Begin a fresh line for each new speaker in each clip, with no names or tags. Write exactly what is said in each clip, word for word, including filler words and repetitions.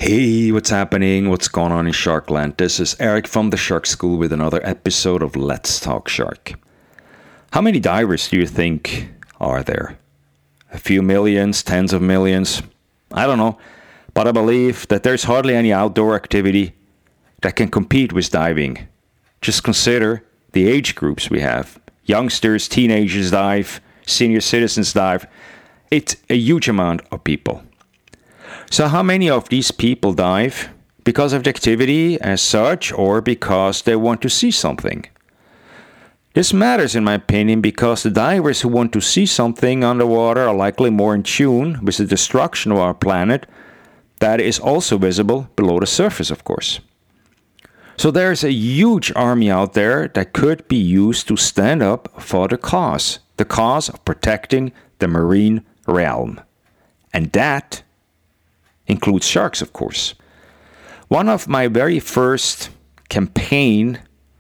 Hey, what's happening? What's going on in Sharkland? This is Eric from the Shark School with another episode of Let's Talk Shark. How many divers do you think are there? A few millions, tens of millions? I don't know, but I believe that there's hardly any outdoor activity that can compete with diving. Just consider the age groups we have. Youngsters, teenagers dive, senior citizens dive. It's a huge amount of people. So how many of these people dive because of the activity as such or because they want to see something? This matters in my opinion because the divers who want to see something underwater are likely more in tune with the destruction of our planet that is also visible below the surface, of course. So there's a huge army out there that could be used to stand up for the cause, the cause of protecting the marine realm. And that includes sharks, of course. One of my very first campaign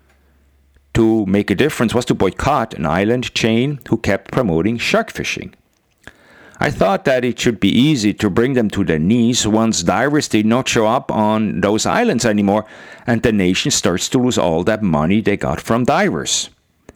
to make a difference was to boycott an island chain who kept promoting shark fishing. I thought that it should be easy to bring them to their knees once divers did not show up on those islands anymore and the nation starts to lose all that money they got from divers.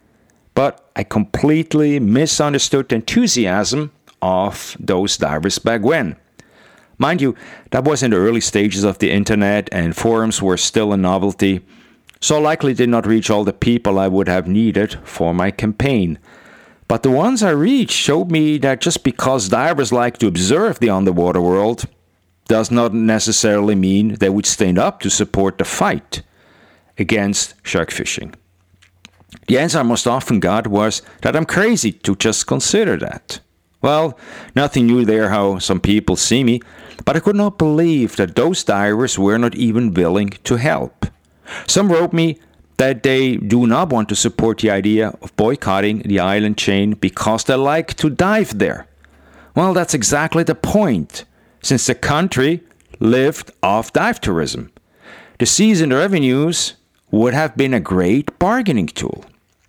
But I completely misunderstood the enthusiasm of those divers back when. Mind you, that was in the early stages of the internet and forums were still a novelty, so likely did not reach all the people I would have needed for my campaign. But the ones I reached showed me that just because divers like to observe the underwater world does not necessarily mean they would stand up to support the fight against shark fishing. The answer I most often got was that I'm crazy to just consider that. Well, nothing new there how some people see me, but I could not believe that those divers were not even willing to help. Some wrote me that they do not want to support the idea of boycotting the island chain because they like to dive there. Well, that's exactly the point, since the country lived off dive tourism. The seasoned revenues would have been a great bargaining tool.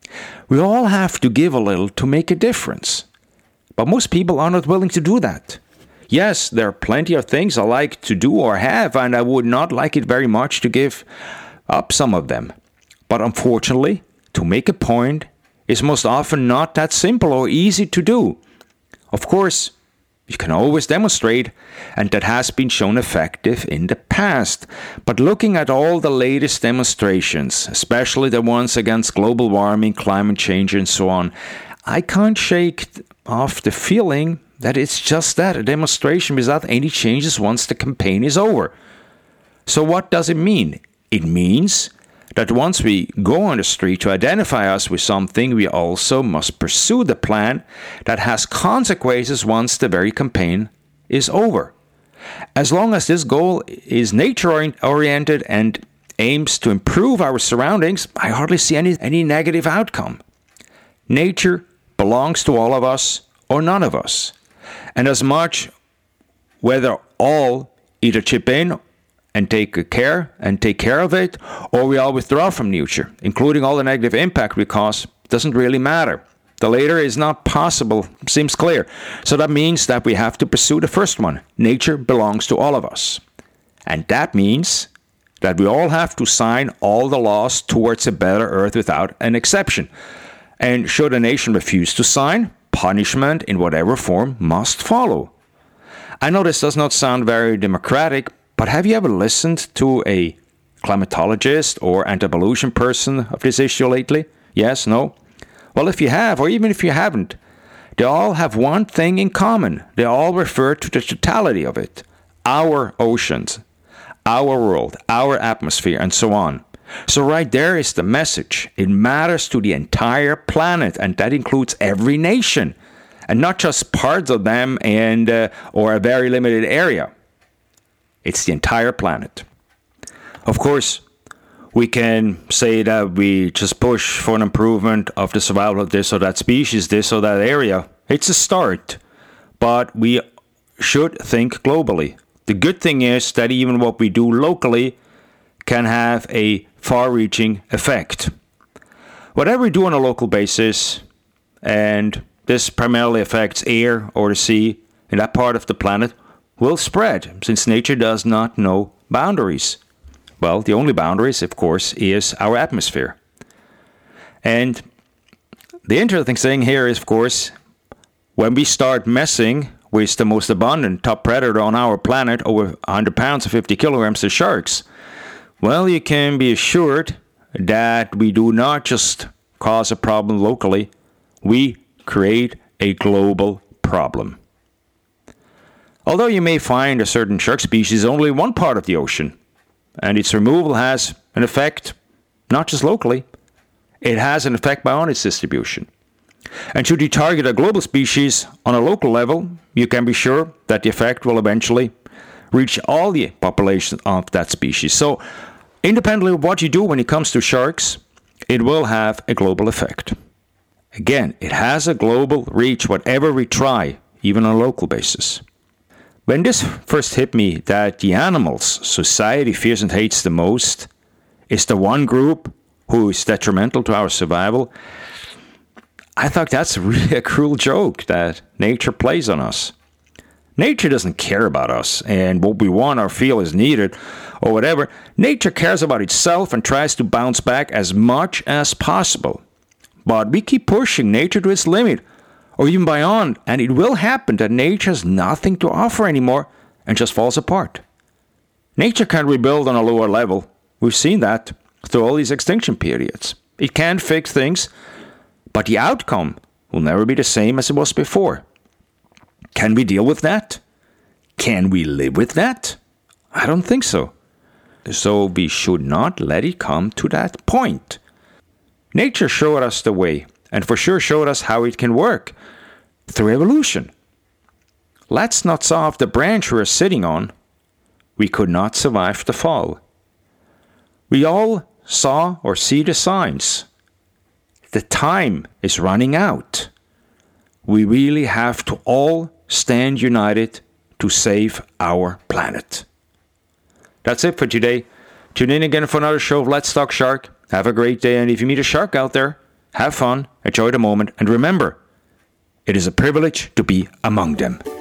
We all have to give a little to make a difference. But most people are not willing to do that. Yes, there are plenty of things I like to do or have, and I would not like it very much to give up some of them. But unfortunately, to make a point is most often not that simple or easy to do. Of course, you can always demonstrate, and that has been shown effective in the past. But looking at all the latest demonstrations, especially the ones against global warming, climate change, and so on, I can't shake off the feeling that it's just that, a demonstration without any changes once the campaign is over. So what does it mean? It means that once we go on the street to identify us with something, we also must pursue the plan that has consequences once the very campaign is over. As long as this goal is nature-oriented and aims to improve our surroundings, I hardly see any, any negative outcome. Nature belongs to all of us or none of us. And as much whether all either chip in and take care and take care of it, or we all withdraw from nature, including all the negative impact we cause, doesn't really matter. The later is not possible, seems clear. So that means that we have to pursue the first one. Nature belongs to all of us. And that means that we all have to sign all the laws towards a better earth without an exception. And should a nation refuse to sign, punishment in whatever form must follow. I know this does not sound very democratic, but have you ever listened to a climatologist or anti-pollution person of this issue lately? Yes, no? Well, if you have, or even if you haven't, they all have one thing in common. They all refer to the totality of it. Our oceans, our world, our atmosphere, and so on. So right there is the message. It matters to the entire planet, and that includes every nation, and not just parts of them and uh, or a very limited area. It's the entire planet. Of course, we can say that we just push for an improvement of the survival of this or that species, this or that area. It's a start, but we should think globally. The good thing is that even what we do locally can have a far-reaching effect. Whatever we do on a local basis, and this primarily affects air or the sea in that part of the planet, will spread, since nature does not know boundaries. Well, the only boundaries, of course, is our atmosphere. And the interesting thing here is, of course, when we start messing with the most abundant top predator on our planet, over one hundred pounds or fifty kilograms, the sharks, well, you can be assured that we do not just cause a problem locally, we create a global problem. Although you may find a certain shark species only one part of the ocean, and its removal has an effect not just locally, it has an effect beyond its distribution. And should you target a global species on a local level, you can be sure that the effect will eventually reach all the population of that species. So, independently of what you do when it comes to sharks, it will have a global effect. Again, it has a global reach, whatever we try, even on a local basis. When this first hit me, that the animals society fears and hates the most is the one group who is detrimental to our survival, I thought that's really a cruel joke that nature plays on us. Nature doesn't care about us and what we want or feel is needed or whatever. Nature cares about itself and tries to bounce back as much as possible. But we keep pushing nature to its limit or even beyond, and it will happen that nature has nothing to offer anymore and just falls apart. Nature can't rebuild on a lower level. We've seen that through all these extinction periods. It can fix things, but the outcome will never be the same as it was before. Can we deal with that? Can we live with that? I don't think so. So we should not let it come to that point. Nature showed us the way, and for sure showed us how it can work through evolution. Let's not saw off the branch we're sitting on. We could not survive the fall. We all saw or see the signs. The time is running out. We really have to all stand united to save our planet. That's it for today. Tune in again for another show of Let's Talk Shark. Have a great day, and if you meet a shark out there, have fun, enjoy the moment, and remember, it is a privilege to be among them.